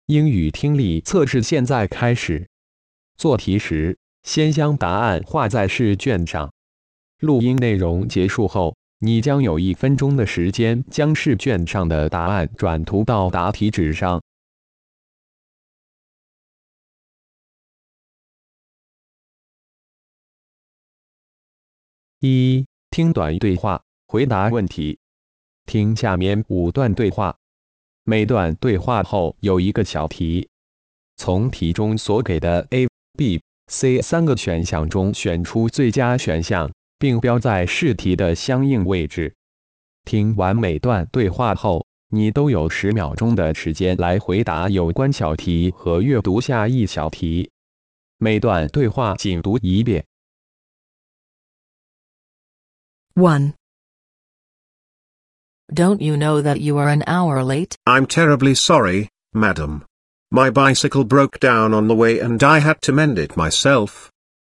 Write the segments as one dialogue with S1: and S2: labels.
S1: 英语听力测试现在开始。做题时，先将答案画在试卷上。录音内容结束后，你将有1分钟的时间将试卷上的答案转图到答题纸上。1、听短对话，回答问题。听下面5段对话，每段对话后有一个小题，从题中所给的 A、B、C 3个选项中选出最佳选项，并标在试题的相应位置。听完每段对话后，你都有10秒钟的时间来回答有关小题和阅读下一小题。每段对话仅读1遍。
S2: 1. Don't you know that you are an hour late?
S3: I'm terribly sorry, madam. My bicycle broke down on the way and I had to mend it myself.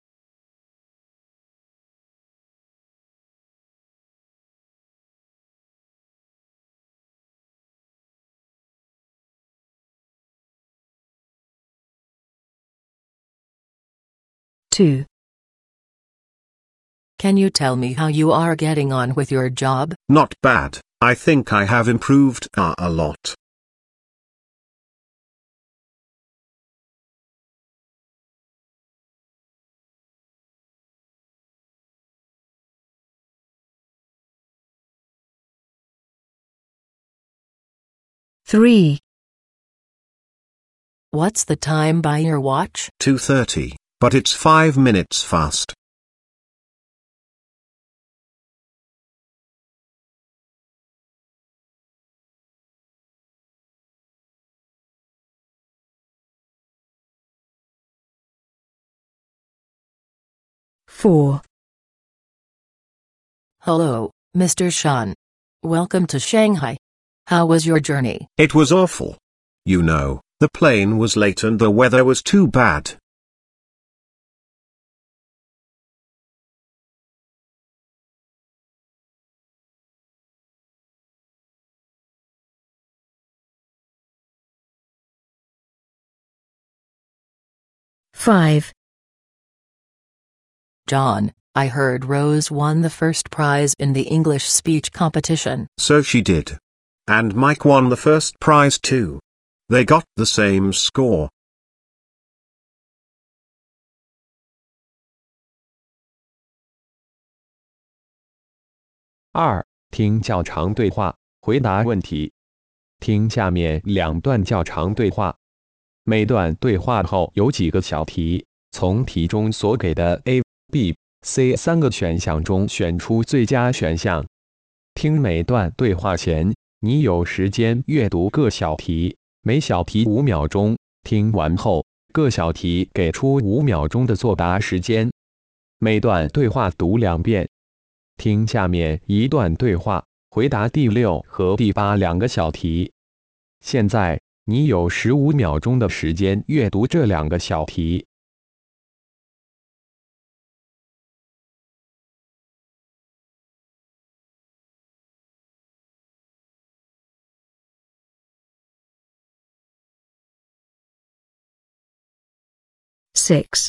S2: 2. Can you tell me how you are getting on with your job?
S3: Not bad. I think I have improved a lot.
S2: 3. What's the time by your watch?
S3: 2:30, but it's 5 minutes fast.
S2: 4. Hello, Mr. Shan. Welcome to Shanghai. How was your journey?
S3: It was awful. You know, the plane was late and the weather was too bad.
S2: 5. John, I heard Rose won the first prize in the English speech competition.
S3: So she did. And Mike won the first prize too. They got the same score.
S1: 2、听较长对话，回答问题。听下面2段较长对话，每段对话后有几个小题，从题中所给的 A、B、C 3个选项中选出最佳选项。听每段对话前，你有时间阅读各小题，每小题5秒钟。听完后，各小题给出5秒钟的作答时间。每段对话读2遍。听下面1段对话，回答第6和第82个小题。现在，你有15秒钟的时间阅读这2个小题。
S2: 6.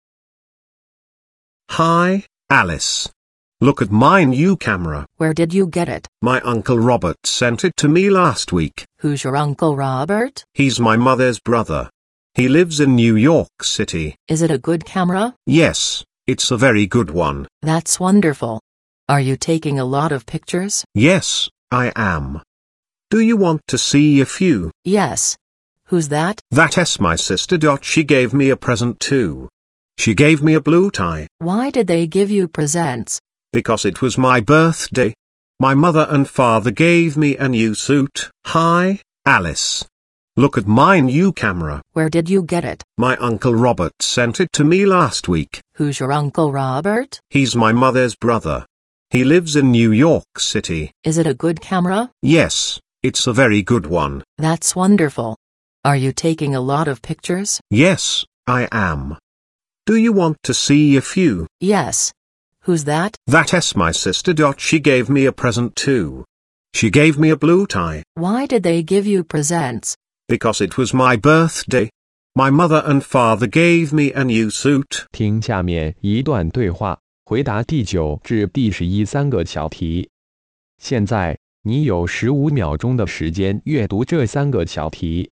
S3: Hi, Alice. Look at my new camera.
S2: Where did you get it?
S3: My Uncle Robert sent it to me last week.
S2: Who's your Uncle Robert?
S3: He's my mother's brother. He lives in New York City.
S2: Is it a good camera?
S3: Yes, it's a very good one.
S2: That's wonderful. Are you taking a lot of pictures?
S3: Yes, I am. Do you want to see a few?
S2: Yes. Who's that?
S3: That's my sister. She gave me a present too. She gave me a blue tie.
S2: Why did they give you presents?
S3: Because it was my birthday. My mother and father gave me a new suit. Hi, Alice. Look at my new camera.
S2: Where did you get it?
S3: My Uncle Robert sent it to me last week.
S2: Who's your Uncle Robert?
S3: He's my mother's brother. He lives in New York City.
S2: Is it a good camera?
S3: Yes, it's a very good one.
S2: That's wonderful. Are you taking a lot of pictures?
S3: Yes, I am. Do you want to see a few?
S2: Yes. Who's that?
S3: That's my sister. She gave me a present too. She gave me a blue tie.
S2: Why did they give you presents?
S3: Because it was my birthday. My mother and father gave me a new suit.
S1: 听下面一段对话，回答第9至第11三个小题。现在你有15秒钟的时间阅读这3个小题。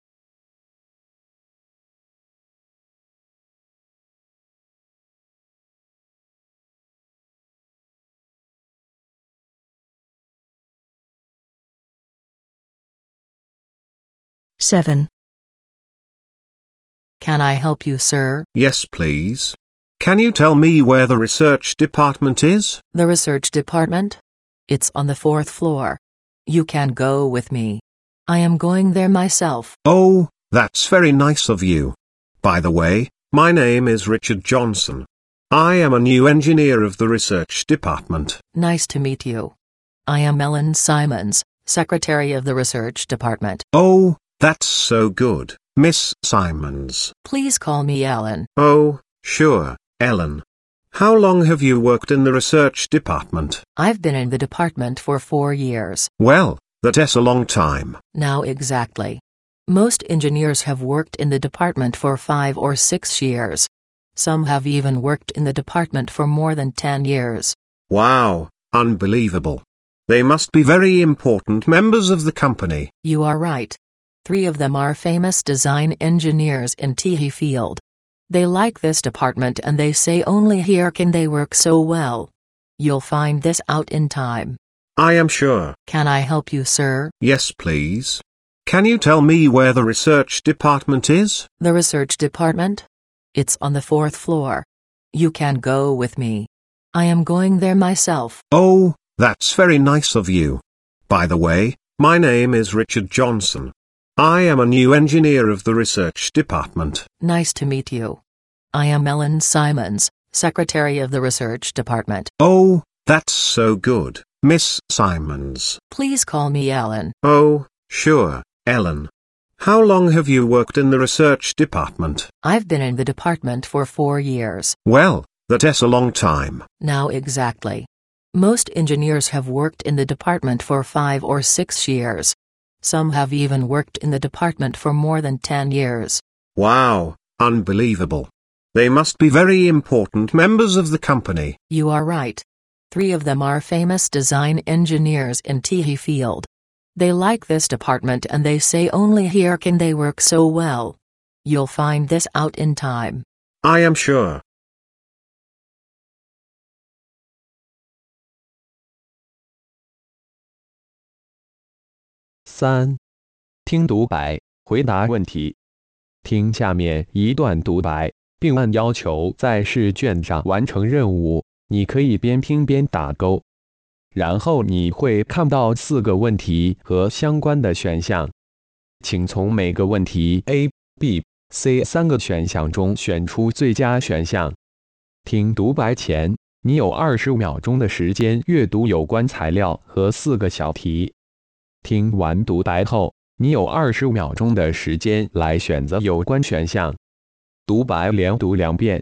S2: 7. Can I help you, sir?
S3: Yes, please. Can you tell me where the research department is?
S2: The research department? It's on the 4th floor. You can go with me. I am going there myself.
S3: Oh, that's very nice of you. By the way, my name is Richard Johnson. I am a new engineer of the research department.
S2: Nice to meet you. I am Ellen Simons, secretary of the research department.
S3: Oh, that's so good, Miss Simons.
S2: Please call me Ellen.
S3: Oh, sure, Ellen. How long have you worked in the research department?
S2: I've been in the department for 4 years.
S3: Well, that's a long time.
S2: Now exactly. Most engineers have worked in the department for 5 or 6 years. Some have even worked in the department for more than 10 years.
S3: Wow, unbelievable. They must be very important members of the company.
S2: You are right. 3 of them are famous design engineers in Teehee Field. They like this department and they say only here can they work so well. You'll find this out in time.
S3: I am sure.
S2: Can I help you, sir?
S3: Yes, please. Can you tell me where the research department is?
S2: The research department? It's on the 4th floor. You can go with me. I am going there myself.
S3: Oh, that's very nice of you. By the way, my name is Richard Johnson. I am a new engineer of the research department.
S2: Nice to meet you. I am Ellen Simons, secretary of the research department.
S3: Oh, that's so good, Miss Simons.
S2: Please call me Ellen.
S3: Oh, sure, Ellen. How long have you worked in the research department?
S2: I've been in the department for 4 years.
S3: Well, that's a long time.
S2: Now exactly. Most engineers have worked in the department for 5 or 6 years. Some have even worked in the department for more than 10 years.
S3: Wow, unbelievable. They must be very important members of the company.
S2: You are right. 3 of them are famous design engineers in Teehee Field. They like this department and they say only here can they work so well. You'll find this out in time.
S3: I am sure.
S1: 3. 听独白，回答问题。听下面一段独白，并按要求在试卷上完成任务。你可以边听边打勾。然后你会看到4个问题和相关的选项，请从每个问题 A、B、C 3个选项中选出最佳选项。听独白前，你有20秒钟的时间阅读有关材料和4个小题。听完独白后，你有25秒钟的时间来选择有关选项。独白连读2遍，